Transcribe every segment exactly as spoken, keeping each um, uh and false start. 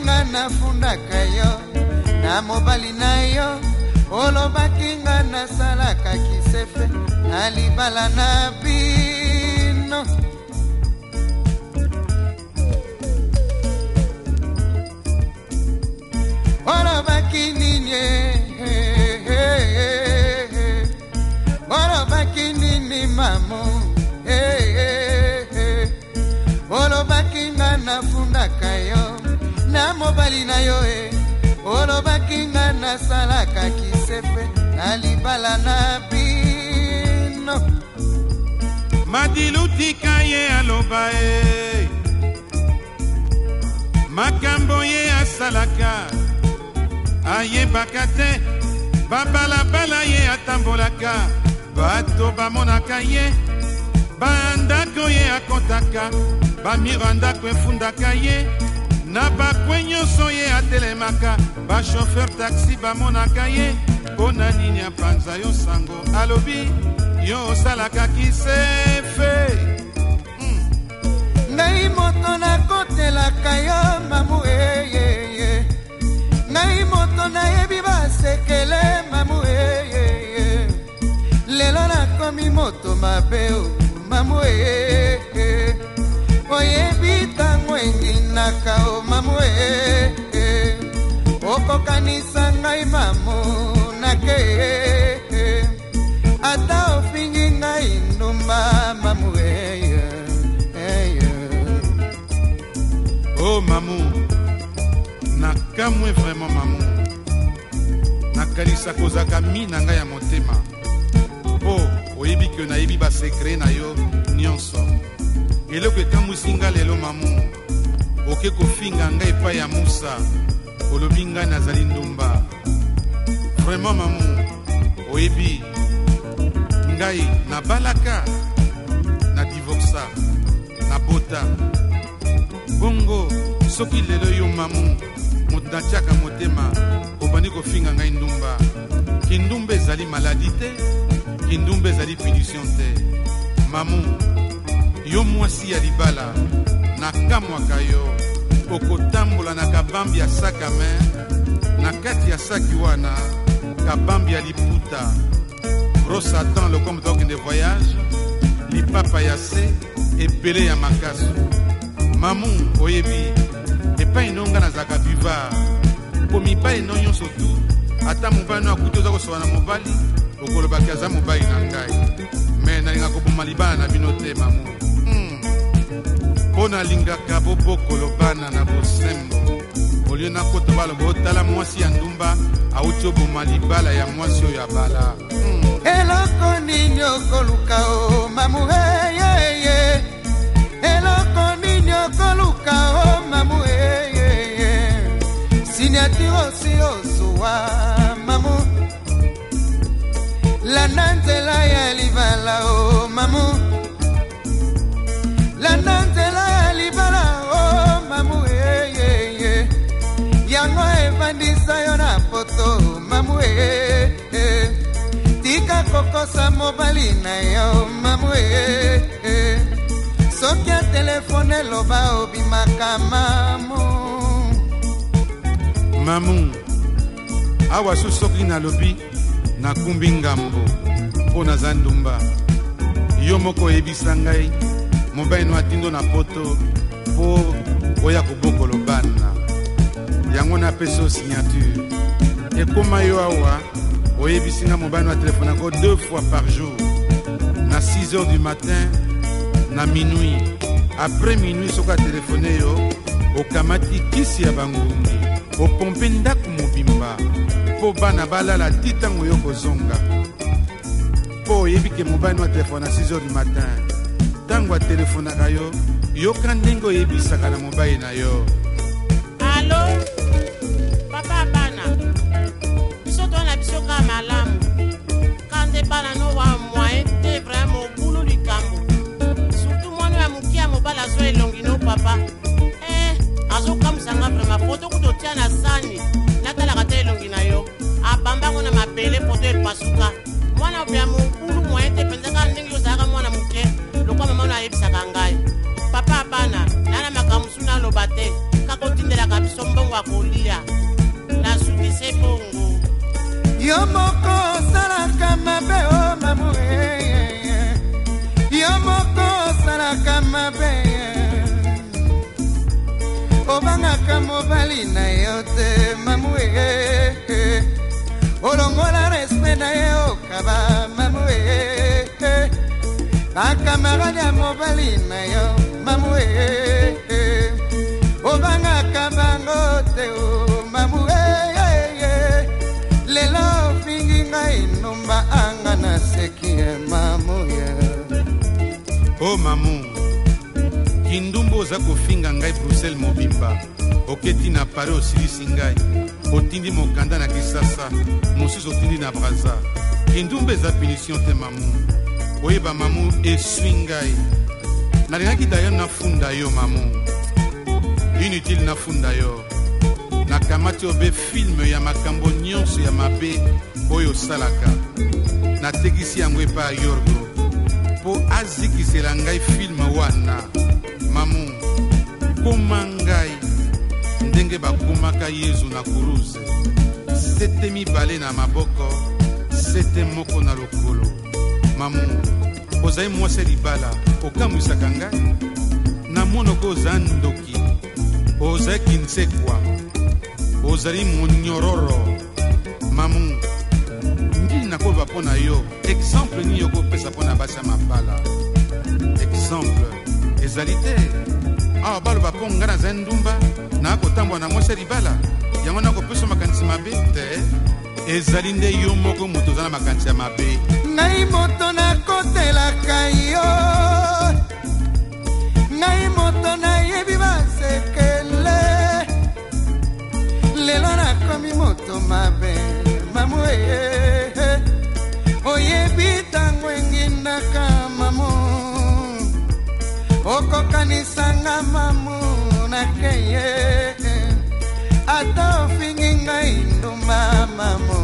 kinga na funda kayo na mobali na yo oloba kinga na salaka kisefe na libala na bino oloba kinini oloba kinini mamu oloba kinga na funda kayo na mobali na yo e oloba kinga na salaka kisefe na libala na bino madiluti kaye aloba e makambo ye asalaka ayebaka te babalabala ye atambolaka bato bamonaka ye bandako ye akotaka bamiro ndako efundaka ye na bakwe nyonso ye atelemaka bashofer taxi bamonaka ye mpo na nini apanza yo sango alobi yo osalaka kisefe mm. ngai moto nakotelaka yo mamu eyeye ngai moto nayebi basekele mamu eyeye lelo nakomi moto mabeo mamu eyeye oyebi tango endinaka o mamu e okokanisa ngai mamu nake ata ofingi ngai ndumba mamu e oh mamu nakamwe vraiment mamu nakanisa kozaka mi na ngai ya motema mpo oyebi ke nayebi basekre na yo nyonso eloko ekamwisi nga lelo mamu oke kofinga ngai epai ya musa olobi ngai nazali ndumba vraiment mamu oyebi ngai nabalaka na divorsa na bota bongo soki lelo yo mamu moto natiaka motema obandi kofinga ngai ndumba kindumba ezali maladi te kindumba ezali punition te mamu yo mwasi ya libala nakamwaka yo okotambola na kabambi ya saka mer na kati ya saki wana kabambi ya liputa gros Satan le comme donc de voyage lipapa ya se ebele ya makasu mamu oyebi epai nonga nazaka buvard po mibali no nyonso tu ata mobali no akuti oza kosoba na mobali okolobaki aza mobali na ngai me nalinga koboma libala na bino te mamu mpo nalingaka bobokolo bana na bosembo olio nakota baloba otala mwasi ya ndumba auti oboma libala ya mwasi oyo abala eloko nini okoluka o mamu eyeye eloko nini okoluka o mamu eyeye signature osi osuwa mamu landa nzela ya libala o mamu landa nzela ya libala o mamu eyeye yango evandisa yo na poto mamu eyeye tika kokosa mobali na yo mamu eyeye soki ya telefone loba obimaka mamu mamu awa so soki nalobi nakumbi ngambo mpo naza ndumba yo moko oyebisa ngai mobali no atindo na poto mpo oya kobokolo bana yango napesa signature ekoma yo awa oyebisi nga mobali no atelefone yango deux fois par jour na six heures du matin na minuit après minuit soki atelefone yo okamati kisi ya bangungi opompe ndako mobimba mpo bana balala ti ntango yo kozonga mpo oyebi ke mobali no atelefone na six heures du matin ntango atelefonaka yo yoka ndenge oyebisaka na mobali na yo alo papa bana biso tona biso ka malamu kande bana no wa moyen te vraiment bulu likambo surtout mwana ya mukia mobala zo elongi no papa eh azo kamsanga vraiment foto kutotia na sani natala kata elongi na yo abambango na mapele foto epasuka mwana ya mukulu moyen te pendaka ndenge yozaka mwana muke lokwa mama na yebisaka ngai papa bana nana makamusuna lobate yo moko salaka mabe o mamu yo moko salaka mabe obangaka mobali na yo te mamu olongola respect na ye okaba mamu bakamarade ya mobali na yo mamu obangaka bango te o mamu lelo fingi ngai nomba anga na seki ya mamu o mamu kindumbu oza kofinga ngai Bruxelles mobimba oketi na Paris osilisi ngai otindi mokanda na Kisasa mosusu otindi na Braza kindumbu eza punition te mamu oyeba mamu eswi ngai nalingaki dayo nafunda yo mamu inutile nafunda yo nakamati obe film ya makambo nyonso ya mabe oyo osalaka natekisi yango epa ya Yorgo mpo azikisela ngai film wana mamu koma ngai ndenge bakomaka Yezu na kuruze sete mibale na maboko sete moko na lokolo mamu ozali mwasi libala okamwisaka ngai na monoko oza ndoki ozali kinsekwa ozali monyororo mamu ndili nakoloba mpo na yo exemple nini okopesa mpo na basi ya mabala exemple ezali te awa baloba mpo ngai nazali ndumba nakotambola na mwasi libala yango nakopesa makanisi mabe te ezali nde yo moko moto oza na makanisi ya mabe ngai moto nakotelaka yo ngai moto nayebi basekele lelo nakomi moto mabe mamu oyebi tango engindaka mamu okokanisanga mamu nakeye ata ofingi ngai ndumba mamu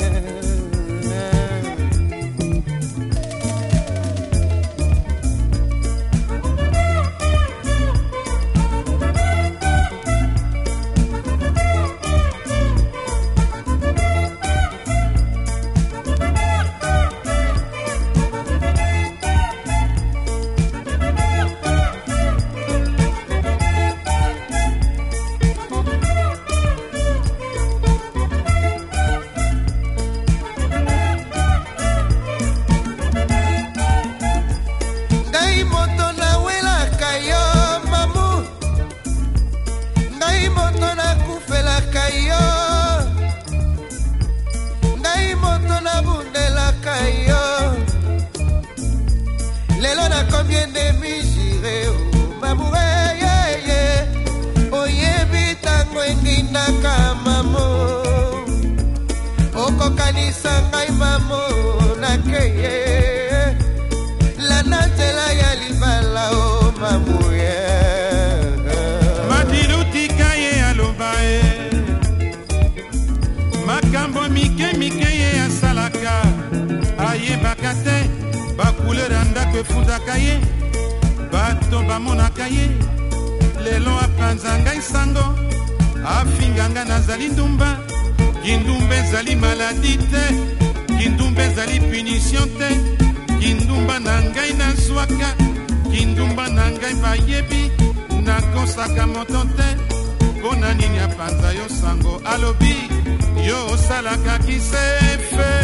efundaka ye bato bamonaka ye lelo apanza ngai sango afinganga nazali ndumba kindumba ezali maladi te kindumba ezali punition te kindumba na ngai nazwaka kindumba na ngai bayebi nakosaka moto te mpo na nini apanza yo sango alobi yo osalaka kisefe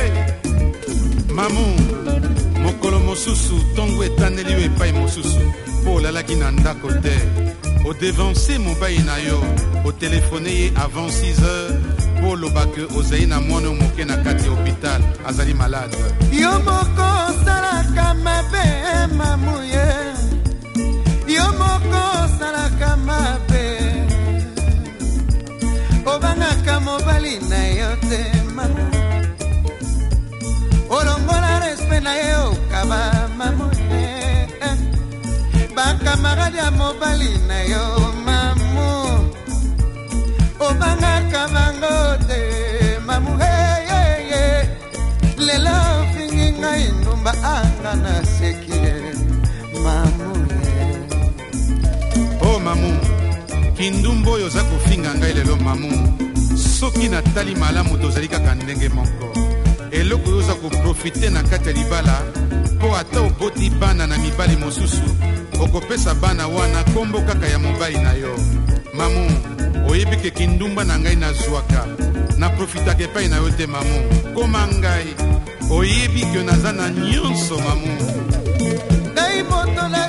mamu mokolo mosusu ntongo etaneli yo epai mosusu mpo olalaki na ndako te odevanse mobali na yo otelefone ye avant six heures mpo oloba ke ozali na mwana moke na kati ya hopital azali malade yo moko osalaka mabe mamu ye yo moko osalaka mabe obangaka mobali na yo te mamu olongola respect na ye okaba mamu bakamarade ya mobali na yo mamu obangaka bango te mamu lelo fingi ngai ndumba anga na seki mamu oh mamu kindumba oyo oza kofinga ngai lelo mamu soki natali malamu tozali kaka ndenge moko eloko oyo oza koprofite na kati ya libala mpo ata oboti bana na mibali mosusu okopesa bana wana kombo kaka ya mobali na yo. Mamu, oyebi ke kindumba na ngai nazwaka naprofitaka epai na yo te mamu. Koma ngai oyebi ke naza na nyonso mamu. Ngai moto na